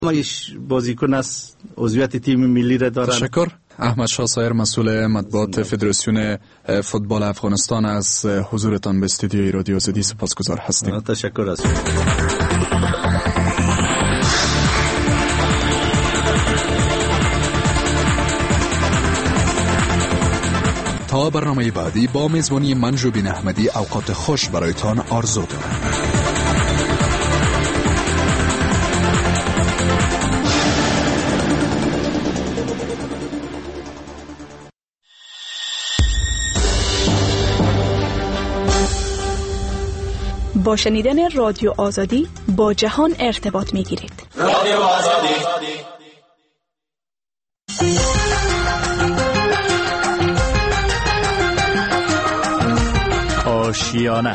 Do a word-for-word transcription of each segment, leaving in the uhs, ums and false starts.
مایش بازیکن است، عضویت تیم ملی را دارند. تشکر. احمد شاه صایر، مسئول مطبوعات فدراسیون فوتبال افغانستان، از حضورتان به استودیوی رادیو آزادی سپاسگزار هستیم. تشکر است. تا برنامه بعدی با میزبانی من ژوبین احمدی اوقات خوش برایتان آرزو دارم. با شنیدن رادیو آزادی با جهان ارتباط می گیرید. رادیو آزادی. آشیانه،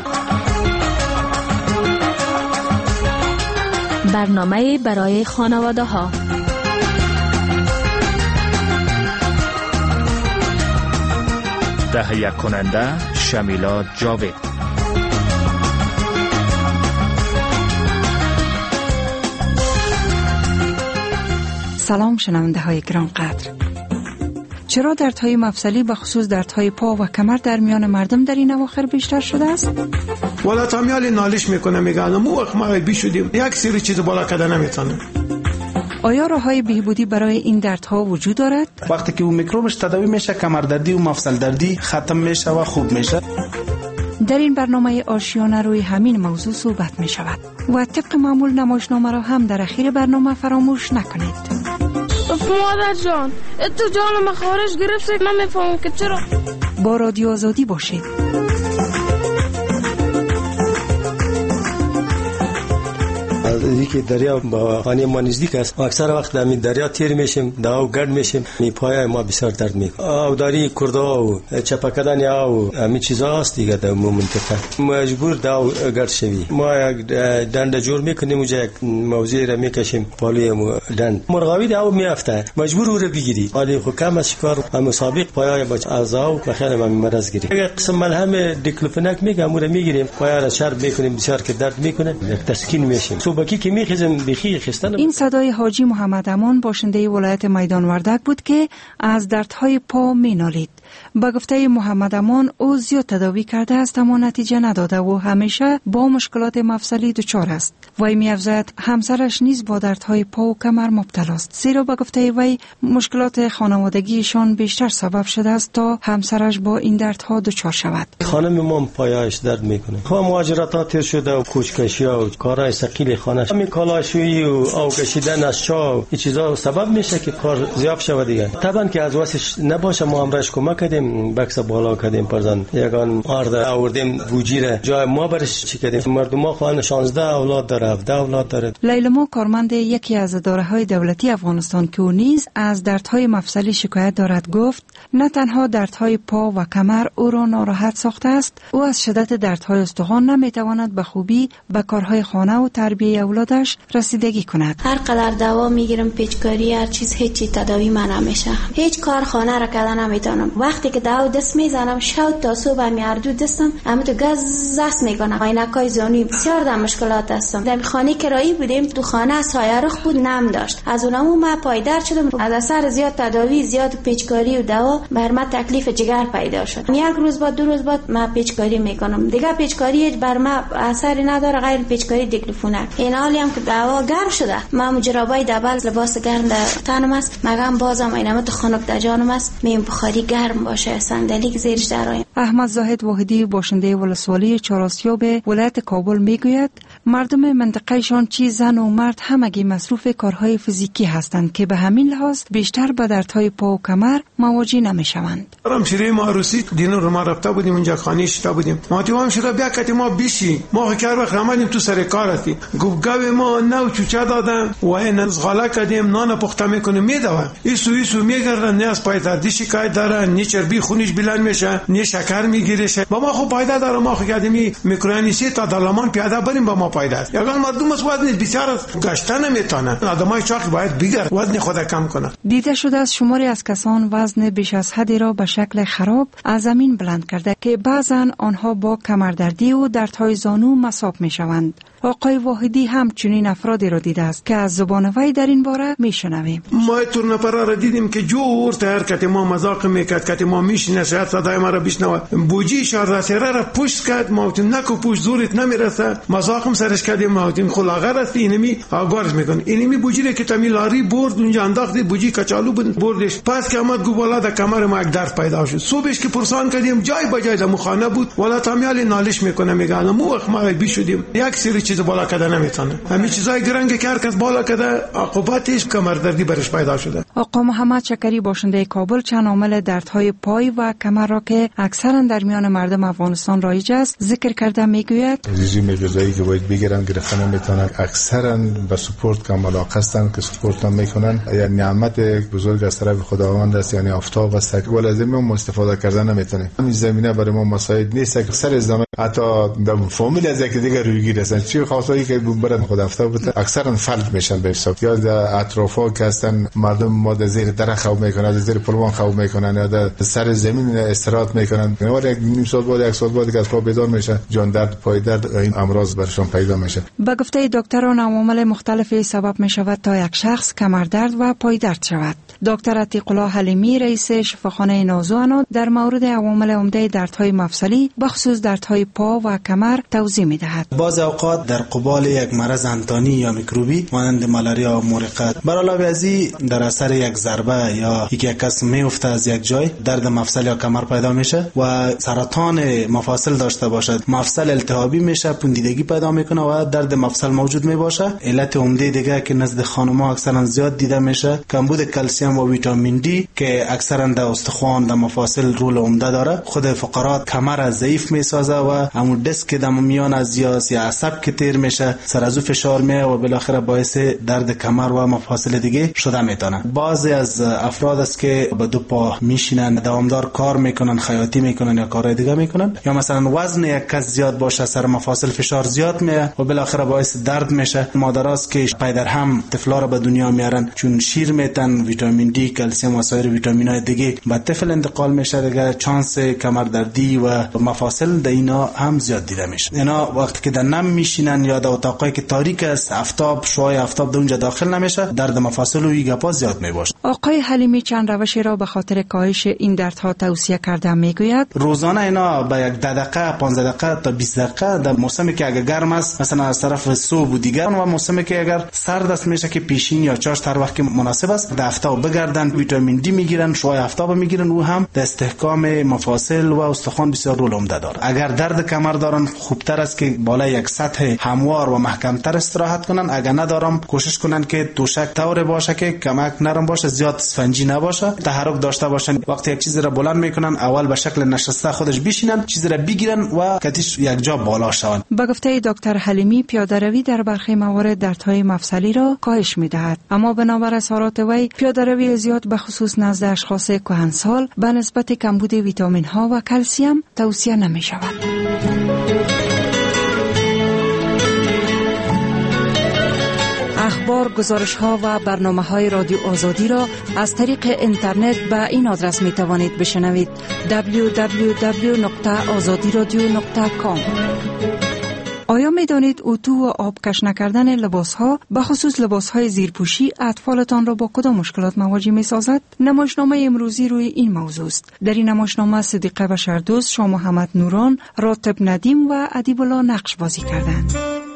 برنامه برای خانواده ها. تهیه کننده شمیلا جاوید. سلام شنونده های گران قدر. چرا دردهای مفصلی به خصوص دردهای پا و کمر در میان مردم در این اواخر بیشتر شده است؟ والا تامیالی نالش میکنه، میگه مو وقت ما بی شدیم یک سری چیز بالا کده نمیتونه. آیا راههای بهبودی برای این دردها وجود دارد؟ وقتی که اون میکروبش تداوی میشه کمر دردی و مفصل دردی ختم میشه و خوب میشه. در این برنامه آشیانه روی همین موضوع صحبت می شود و طبق معمول نمایشنامه را هم در اخیر برنامه فراموش نکنید. مادر جان تو جانم خارج گرفته، من میفهمم که چرا. با رادیو آزادی باشید. دیگه که دریا با خانه ما نزدیک است، اکثر وقت در این دریا تیر میشیم، داو گرد میشیم، می پای ما بسیار درد میکنه. او داری کردا و چپکدن او همین چیزا است دیگه در منطقه مجبور داو گرد شوی. ما یک دنده جور میکنیم، اونجا یک موضوع را میکشیم پالوی مو دند مرغاوی داو میافته، مجبور او رو بگیری. حالی خو کم از شکار مسابق پای با اعضا و بخیر ما مرض گیری. یک قسم ملهم دیکلوفناک میگم او رو میگیریم، پای را چرب میکنیم، بسیار که درد میکنه، یک تسکین میشیم. صبحی که میخیزم بخی خستن. این صدای حاجی محمد امان، باشنده ولایت میدان وردک بود که از دردهای پا مینالید. با گفته محمد امان او زیاد تداوی کرده است اما نتیجه نداده و همیشه با مشکلات مفصلی دچار است. وی می‌افزاید همسرش نیز با دردهای پا و کمر مبتلا است، زیرا با گفته وی مشکلات خانوادگیشان بیشتر سبب شده است تا همسرش با این دردها دچار شود. خانم ما پایش درد میکنه، خو مهاجرت تیر شده و کوچکشی و کارهای ثقیل خانه، همین کالاشویی و آو کشیدن از چا این چیزا سبب میشه که کار زیاد شود دیگه. طبعا که از واسش نباشه ما همراهش کمک کردیم، بکس بالا کردیم، پرزن یگان آرد آوردیم بوجیره جای ما برش چی کردیم. مردم ما خانه شانزده اولاد داره، هفده اولاد داره. لیلما کارمند یکی از اداره‌های دولتی افغانستان که او نیز از دردهای مفصلی شکایت دارد گفت نه تنها دردهای پا و کمر او را ناراحت ساخته است، او از شدت دردهای استخوان نمیتواند به خوبی به کارهای خانه و تربیت اولادش رسیدگی کند. هر قدر دوا میگیرم، پیچکاری هر چیز، هیچی تداوی من نمیشه. هیچ کار خانه را کردن نمیتونم. وقتی که داو دست میزنم شب تا صبح میاردو دستم همه تو گاز زاس میکنم. عینکای زونی بسیار در مشکلات هستم. در خانه کرایی بودیم، تو خانه سایه رخ بود، نم داشت. از اونمو ما پایدار شدم. از اثر زیاد تداوی، زیاد پیچکاری و دوا بر ما تکلیف جگر پیدا شد. یک روز بعد دو روز بعد ما پیچکاری میکنم. دیگه پیچکاری بر ما اثری نداره غیر پیچکاری دیکلوفوناک. این حالی هم که دوا گرم شده، ما مجربای دبل لباس گرم در تنم است، مگم بازم اینم تو خنک در جانم است، میم بخاری گرم باشه، صندلی که زیرش درایم. احمد زاهد واحدی، باشنده ولسوالی چهارآسیاب ولایت کابل میگوید مردم منطقهشان چی زن و مرد همگی مصروف کارهای فیزیکی هستند که به همین لحاظ بیشتر به دردهای پا و کمر مواجه نمیشوند. رام شیره ما عروسی دینو رو ما رفته بودیم اونجا خانه شتا بودیم، ما تو هم شده بیا کتی ما بیشی ما کار وقت رمادیم تو سر کار هستی، گفت گاو ما نو چوچا دادن و این زغاله کردیم نان پخته میکنه میدوه ایسو ایسو میگردن، نه از پای دردی شکایت دارن، نه چربی خونش بلند میشه، نه شکر میگیره. با ما خب پایده داره، ما خو کردیم میکروانیسی تا دلامان پیاده بریم با ما پایده است. یگان مردم از وزن بسیار گشتن نمیتونه، آدمای چاقی باید بگیره وزن خود کم کنه. دیده شده است شماری از کسان وزن بیش از حدی را به شکل خراب از زمین بلند کرده که بعضن آنها با کمردردی و دردهای زانو مصاب میشوند. آقای واحدی هم چنین افرادی را دیده است که از زبان وی در این باره میشنویم. ما تور نفره را دیدیم که جور تهر کت ما مذاق میکرد، کت ما میشینه شاید صدای ما را بشنوه، بوجی شارسیره را پشت کرد، ما گفتیم نکو پشت زورت نمیرسه، مذاقم سرش کردیم، ما گفتیم خلاغه راستی اینمی آگارش میکنه، اینمی بوجی را که تمی لاری برد اونجا انداخت، بوجی کچالو بردش، پس که آمد گو بالا در کمر ما یک درد پیدا شد. صبحش که پرسان کردیم جای بجای در مخانه بود، والا تامیال نالش میکنه، میگه مو وقت ما بی شدیم یک سری چیز بالا کده نمیتونه، همین چیزای گرنگ که هر کس بالا کده عاقبتش کمر دردی برش پیدا شده. آقا محمد شکری باشنده کابل چند عامل دردهای پای و کمر را که اکثرا در میان مردم افغانستان رایج است ذکر کرده میگوید رژیم غذایی که باید بگیرن گرفتن نمیتونن، اکثرا به سپورت کم علاقه هستند که سپورت هم میکنن، یعنی نعمت بزرگ از طرف خداوند است، یعنی آفتاب است، ولی از این استفاده کردن نمیتونه. همین زمینه برای ما مساعد نیست که سر زمان حتی در فامیل از یک دیگه رویگیر هستن، چی خاصایی که برای خود آفتاب بوده اکثرا فلج میشن به حساب، یا در اطرافا که هستن مردم ما در زیر درخت خواب میکنن، در زیر پلوان خواب میکنن، یا در سر زمین استراحت میکنن، ولی یک نیم ساعت بعد یک ساعت بعد که از خواب بیدار میشه جان درد پای درد این امراض برشون پیدا میشه. به گفته دکتران عوامل مختلفی سبب میشود تا یک شخص کمر درد و پای درد شود. دکتر عتیق الله حلیمی رئیس شفاخانه نازو در مورد عوامل عمده دردهای مفصلی بخصوص دردهای پا و کمر توضیح میدهد. بعض اوقات در قبال یک مرض انتانی یا میکروبی مانند مالاریا و مورقت بر علاوه از این در اثر یک ضربه یا یک کس میفته از یک جای درد مفصل یا کمر پیدا میشه و سرطان مفاصل داشته باشد، مفصل التهابی میشه، پوندیدگی پیدا میکنه و درد مفصل موجود میباشه. علت عمده دیگه که نزد خانم‌ها اکثرا زیاد دیده میشه کمبود کلسیم و ویتامین دی که اکثرا در استخوان در مفاصل رول عمده داره. خود فقرات کمر ضعیف میسازه و همون دست که در میان از یا عصب که تیر میشه سر از فشار میه و بالاخره باعث درد کمر و مفاصل دیگه شده میتونه. بعضی از افراد است که با دو پا میشینن دوامدار کار میکنن، خیاطی میکنن یا کارهای دیگه میکنن، یا مثلا وزن یک کس زیاد باشه سر مفاصل فشار زیاد میه و بالاخره باعث درد میشه. مادراست که پای در هم طفلا رو به دنیا میارن چون شیر میتن، ویتامین دی، کلسیم و سایر ویتامینای دیگه به طفل انتقال میشه، دیگه چانس کمر دردی و مفاصل در اینا هم زیاد دیده میشه. اینا وقتی که در نم میشینن یا در اتاقایی که تاریک است، آفتاب شوای آفتاب در اونجا داخل نمیشه، درد مفاصل و گپا زیاد میباشه. آقای حلیمی چند روشی را به خاطر کاهش این دردها توصیه کرده میگوید. روزانه اینا به یک دقیقه پانزده دقیقه تا بیست دقیقه در موسمی که اگه گرم است مثلا از طرف صبح و دیگر و موسمی که اگر سرد است میشه که پیشین یا چاشت هر وقت که مناسب است در آفتاب بگردن، ویتامین دی میگیرن، شوای آفتاب میگیرن و هم در استحکام مفاصل و استخوان بسیار رول عمده داره. اگر درد کمر دارن خوبتر است که بالای یک سطح هموار و محکمتر استراحت کنن، اگر ندارم کوشش کنن که دوشک طور باشه که کمک نرم باشه، زیاد اسفنجی نباشه، تحرک داشته باشن. وقتی یک چیزی را بلند میکنن اول به شکل نشسته خودش بشینن، چیزی را بگیرن و کتیش یک جا بالا شون. به گفته دکتر حلیمی پیاده روی در برخی موارد دردهای مفصلی را کاهش میدهد، اما بنابر اظهارات وی پیاده روی زیاد به خصوص نزد اشخاص کهنسال به نسبت کمبود ویتامین ها و کلسیم توصیه نمی شود. اخبار، گزارش ها و برنامه های رادیو آزادی را از طریق اینترنت به این آدرس می توانید بشنوید: دبلیو دبلیو دبلیو دات آزادی رادیو دات کام. آیا می دانید اتو و آبکش نکردن لباس ها به خصوص لباس های زیرپوشی اطفالتان را با کدام مشکلات مواجه می سازد؟ نمایشنامه امروزی روی این موضوع است. در این نمایشنامه صدیقه بشردوست، شاه محمد نوران، راتب ندیم و ادیب الله نقش بازی کردند.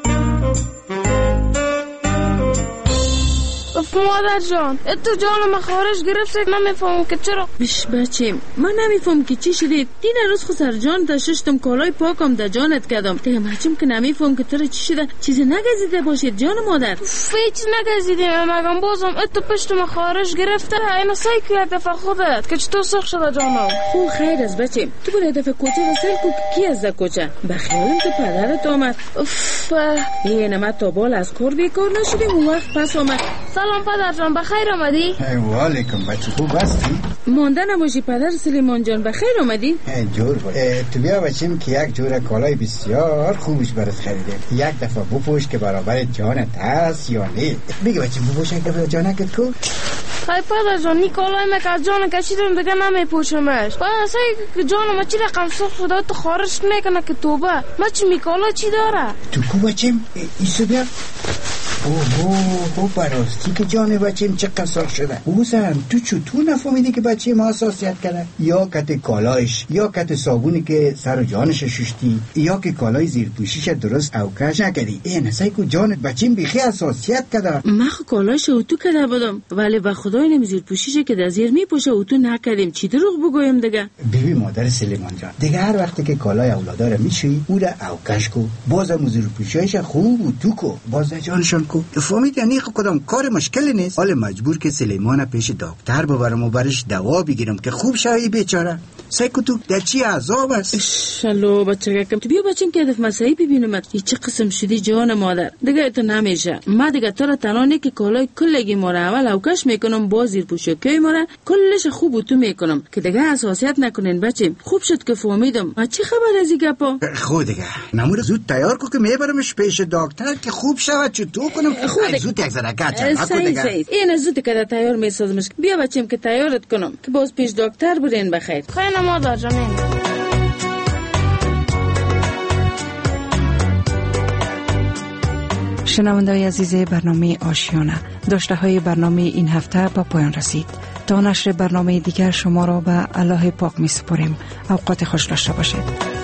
مادر جان تو جانم خارج گرفت، نمیفهمم که چرا. بش بچه من نمیفهم که چی شدید. دین روز خود سر جان داشتم کالای پاکم در جانت کردم دیگه مچم که نمیفهم که چرا چی شده. چیزی نگزیده باشید جان مادر؟ هیچ نگزیدیم مگم بازم اتو پشتم خارج گرفته. اینا سعی که یک دفعه خودت که چطور سرخ شده جانم. او خیر از بچه تو بود دفعه کوچه رسل کو کی از کوچه بخیالم تو پدرت آمد. اف یه نمت تا بال از کار بیکار نشدیم اون وقت پس آمد. سلام پدر جان بخیر آمدی؟ وعلیکم بچه خوب هستی؟ مانده نباشی پدر سلیمان جان بخیر آمدی؟ جور بود تو بیا بچیم که یک جور کالای بسیار خوبش برات خریده یک دفعه بپوش که برابر جانت هست یا نه بگی بچیم بپوش یک دفعه جانکت کو خیلی پدر جان نی کالای ما که از جان کشیدم دیگه نمیپوشمش پدر اصلا که جان ما چی رقم سخت خدا تو خارش میکنه که توبه ما چی می کالا چی داره تو کو بچیم ایسو بیا اوه او براستی که جان بچیم چه قصار شده اوزن تو چطور نفهمیدی که بچه ما حساسیت کرده یا کت کالایش یا کت صابونی که سر و جانش ششتی یا که کالای زیر پوشیش درست اوکش نکردی این نسایی که جان بچیم بیخی حساسیت کرده من خو کالایش اوتو کرده بودم ولی به خدای نمی زیر پوشیش که در زیر می پوشه اوتو نکردیم چی دروغ بگویم دیگه بیبی مادر سلیمان جان دیگه هر وقتی که کالای اولادا رو میشوی او را اوکش کو بازم زیر پوشیش خوب اوتو کو باز جانشان فهمید یعنی کدام کار مشکلی نیست حال مجبور که سلیمان پیش دکتر ببرم و برش دوا بگیرم که خوب شوی بیچاره سیکو تو در چی عذاب است شلو بچه کم تو بیا بچین که هدف مسایی ببینم ای چه قسم شدی جان مادر دیگه تو نمیشه ما دیگه تو را تنانه که کالای کلگی ما را اول اوکش میکنم باز زیر پوشکی ما را کلش خوب تو میکنم که دیگه حساسیت نکنین بچیم خوب شد که فهمیدم ما چی خبر از این گپا خود دیگه نمور زود تیار کو که میبرمش پیش دکتر که خوب شود چطور کنم خود زود یک ذره کچا صحیح صحیح این زود که تیار میسازمش بیا بچیم که تیارت کنم که باز پیش دکتر برین بخیر خیلی مادر جان شنونده‌های عزیز برنامه آشیانه داشته های برنامه این هفته با پایان رسید تا نشر برنامه دیگر شما را به الله پاک می سپاریم اوقات خوش داشته باشید.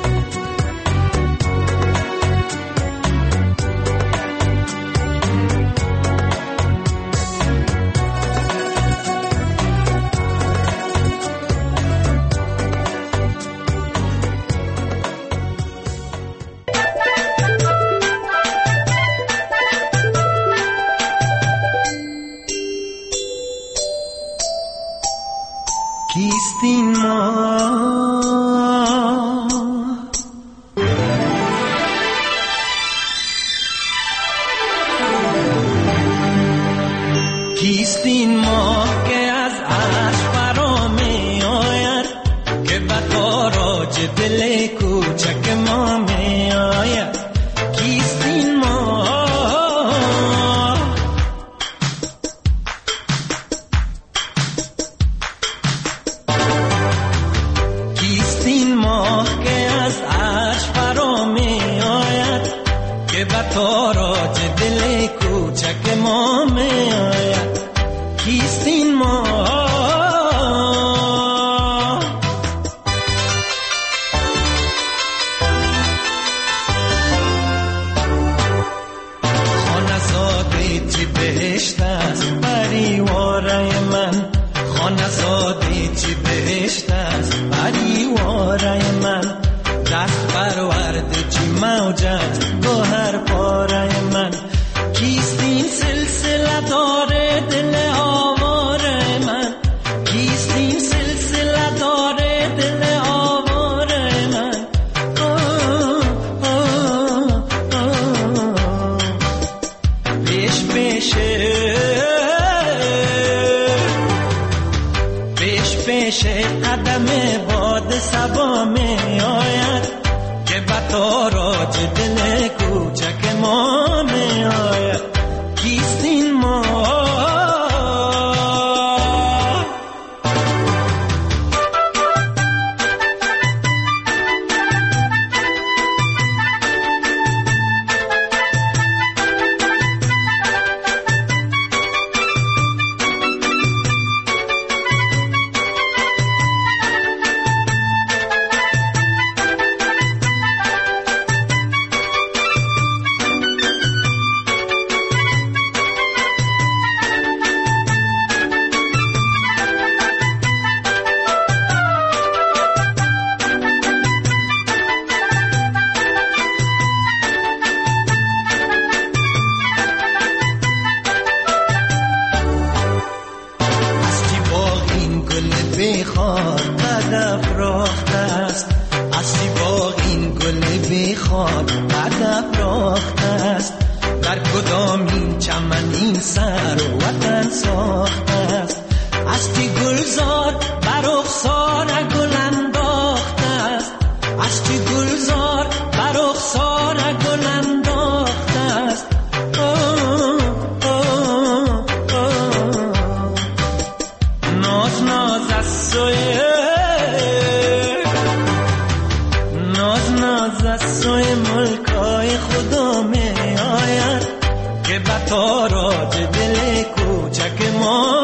کیستین ما کیستین ما که از عرش فرا می آید که به تاراج دل کوچک ما می آید کیستین ما تاراج دل کوچک ما می آید کیستین ما خانه ساده چی بهشت است پریواره من خانه ساده چی بهشت است پریواره من دست پرورده چی موج است گوهر پاره من کیستین سلسله داره دل آواره من کیستین سلسله داره دل آواره من آه آه آه پیش پیشه پیش پیشه قدم باد سبا می آید که به تاراج دل کوچک ما می آید کیستین ما در کدام این چمن این سر و وطن ساخته است. اشکی گلزار بر رخسار گل انداخته است. اشکی گلزار بر رخسار گل انداخته است. ناز ناز از سوی ناز ناز از سوی ملکای خدا می آید که به تاراج دل کوچک ما